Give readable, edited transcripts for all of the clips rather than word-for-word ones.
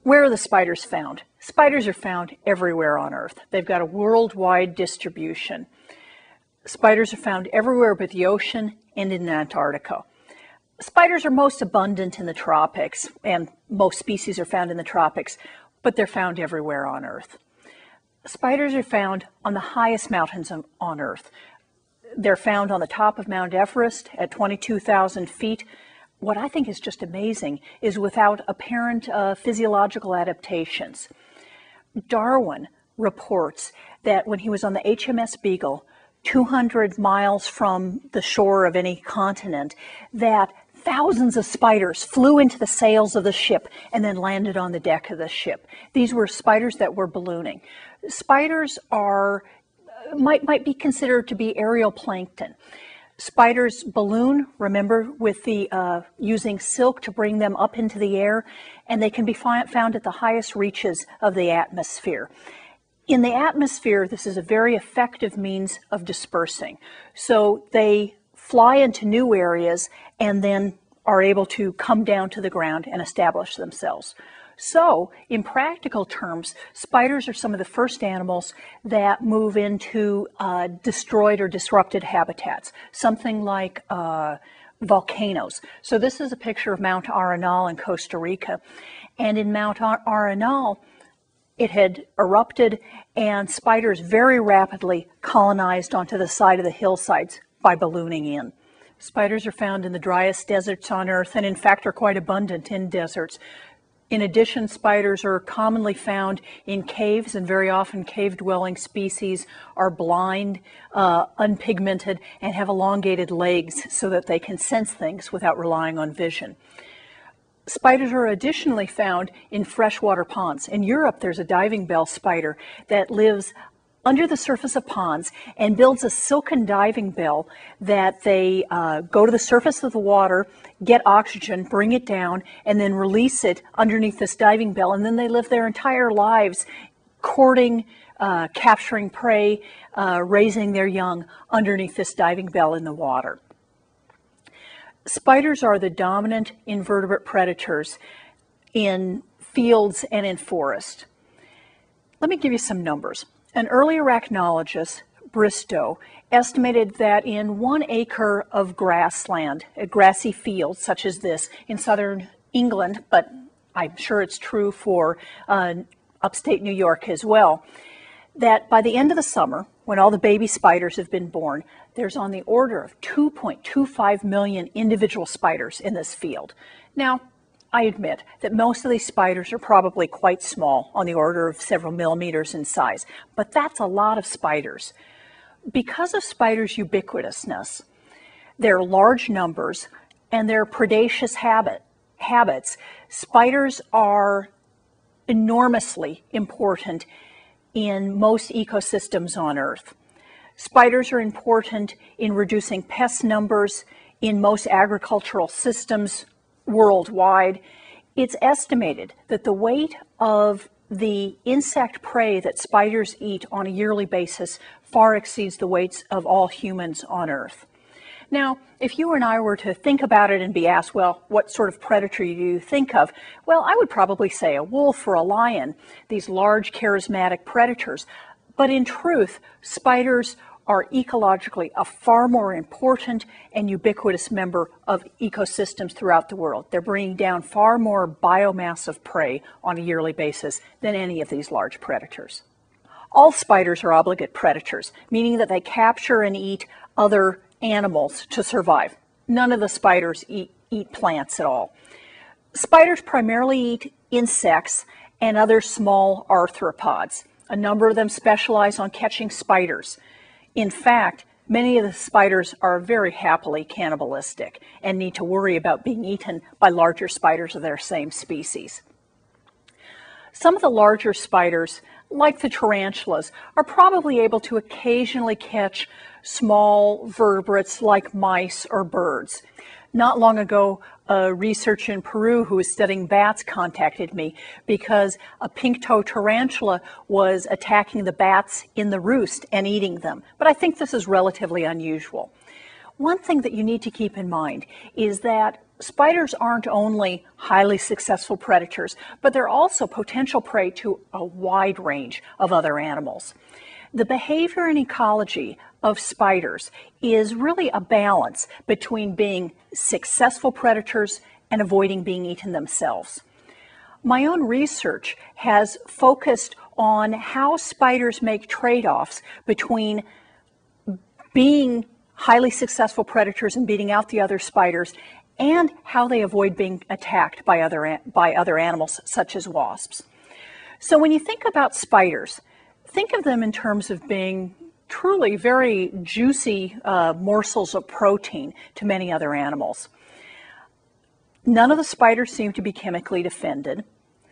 Where are the spiders found? Spiders are found everywhere on Earth. They've got a worldwide distribution. Spiders are found everywhere but the ocean and in Antarctica. Spiders are most abundant in the tropics, and most species are found in the tropics, but they're found everywhere on Earth. Spiders are found on the highest mountains on Earth. They're found on the top of Mount Everest at 22,000 feet. What I think is just amazing is without apparent physiological adaptations. Darwin reports that when he was on the HMS Beagle, 200 miles from the shore of any continent, that thousands of spiders flew into the sails of the ship and then landed on the deck of the ship. These were spiders that were ballooning. Spiders might be considered to be aerial plankton. Spiders balloon, remember, with the using silk to bring them up into the air, and they can be found at the highest reaches of the atmosphere. In the atmosphere, this is a very effective means of dispersing. So they fly into new areas and then are able to come down to the ground and establish themselves. So, in practical terms, spiders are some of the first animals that move into destroyed or disrupted habitats, something like volcanoes. So this is a picture of Mount Arenal in Costa Rica. And in Mount Arenal, it had erupted, and spiders very rapidly colonized onto the side of the hillsides by ballooning in. Spiders are found in the driest deserts on Earth, and in fact are quite abundant in deserts. In addition, spiders are commonly found in caves, and very often cave-dwelling species are blind, unpigmented, and have elongated legs so that they can sense things without relying on vision. Spiders are additionally found in freshwater ponds. In Europe, there's a diving bell spider that lives under the surface of ponds and builds a silken diving bell that they go to the surface of the water, get oxygen, bring it down, and then release it underneath this diving bell. And then they live their entire lives courting, capturing prey, raising their young underneath this diving bell in the water. Spiders are the dominant invertebrate predators in fields and in forests. Let me give you some numbers. An early arachnologist, Bristow, estimated that in 1 acre of grassland, a grassy field such as this in southern England, but I'm sure it's true for upstate New York as well, that by the end of the summer, when all the baby spiders have been born, there's on the order of 2.25 million individual spiders in this field. Now, I admit that most of these spiders are probably quite small, on the order of several millimeters in size, but that's a lot of spiders. Because of spiders' ubiquitousness, their large numbers, and their predaceous habits, spiders are enormously important in most ecosystems on Earth. Spiders are important in reducing pest numbers in most agricultural systems worldwide. It's estimated that the weight of the insect prey that spiders eat on a yearly basis far exceeds the weights of all humans on Earth. Now, if you and I were to think about it and be asked, well, what sort of predator do you think of? Well, I would probably say a wolf or a lion, these large charismatic predators. But in truth, spiders are ecologically a far more important and ubiquitous member of ecosystems throughout the world. They're bringing down far more biomass of prey on a yearly basis than any of these large predators. All spiders are obligate predators, meaning that they capture and eat other animals to survive. None of the spiders eat plants at all. Spiders primarily eat insects and other small arthropods. A number of them specialize on catching spiders. In fact, many of the spiders are very happily cannibalistic and need to worry about being eaten by larger spiders of their same species. Some of the larger spiders, like the tarantulas, are probably able to occasionally catch small vertebrates like mice or birds. Not long ago, a researcher in Peru who was studying bats contacted me because a pink-toed tarantula was attacking the bats in the roost and eating them. But I think this is relatively unusual. One thing that you need to keep in mind is that spiders aren't only highly successful predators, but they're also potential prey to a wide range of other animals. The behavior and ecology of spiders is really a balance between being successful predators and avoiding being eaten themselves. My own research has focused on how spiders make trade-offs between being highly successful predators and beating out the other spiders, and how they avoid being attacked by other animals such as wasps. So when you think about spiders, think of them in terms of being truly very juicy morsels of protein to many other animals. None of the spiders seem to be chemically defended.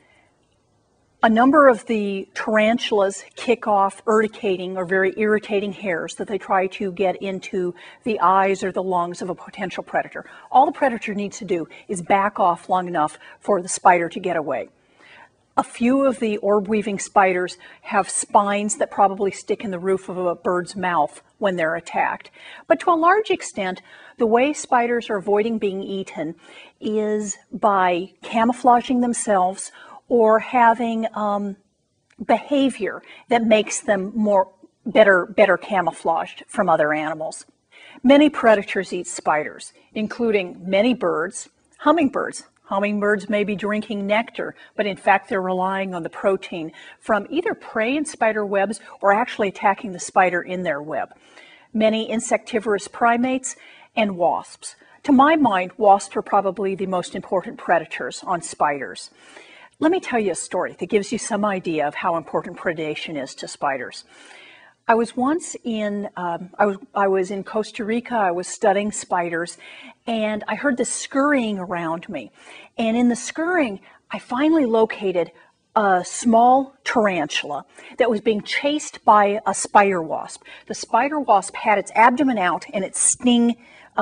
A number of the tarantulas kick off urticating or very irritating hairs that they try to get into the eyes or the lungs of a potential predator. All the predator needs to do is back off long enough for the spider to get away. A few of the orb-weaving spiders have spines that probably stick in the roof of a bird's mouth when they're attacked. But to a large extent, the way spiders are avoiding being eaten is by camouflaging themselves or having behavior that makes them better camouflaged from other animals. Many predators eat spiders, including many birds, hummingbirds. Hummingbirds may be drinking nectar, but in fact they're relying on the protein from either prey in spider webs or actually attacking the spider in their web. Many insectivorous primates and wasps. To my mind, wasps are probably the most important predators on spiders. Let me tell you a story that gives you some idea of how important predation is to spiders. I was once in Costa Rica. I was studying spiders, and I heard this scurrying around me. And in the scurrying, I finally located a small tarantula that was being chased by a spider wasp. The spider wasp had its abdomen out and its sting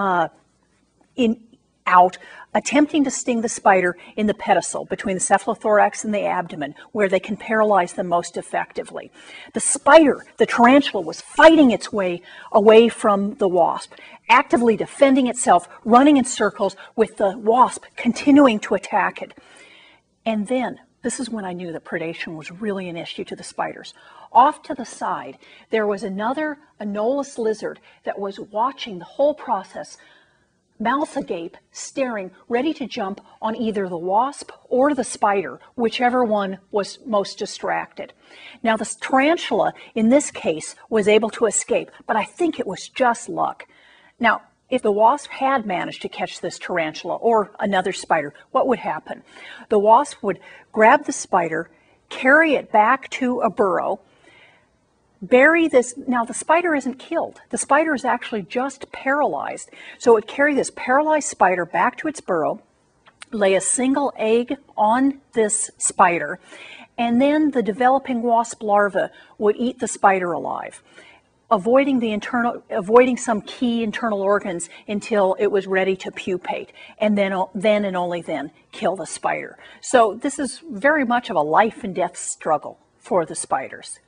out, attempting to sting the spider in the pedicel between the cephalothorax and the abdomen, where they can paralyze them most effectively. The spider, the tarantula, was fighting its way away from the wasp, actively defending itself, running in circles with the wasp continuing to attack it. And then, this is when I knew that predation was really an issue to the spiders. Off to the side, there was another Anolis lizard that was watching the whole process, mouth agape, staring, ready to jump on either the wasp or the spider, whichever one was most distracted. Now, the tarantula, in this case, was able to escape, but I think it was just luck. Now, if the wasp had managed to catch this tarantula or another spider, what would happen? The wasp would grab the spider, carry it back to a burrow, bury this. Now, the spider isn't killed. The spider is actually just paralyzed. So it would carry this paralyzed spider back to its burrow, lay a single egg on this spider, and then the developing wasp larva would eat the spider alive, avoiding some key internal organs until it was ready to pupate, and then and only then kill the spider. So this is very much of a life and death struggle for the spiders.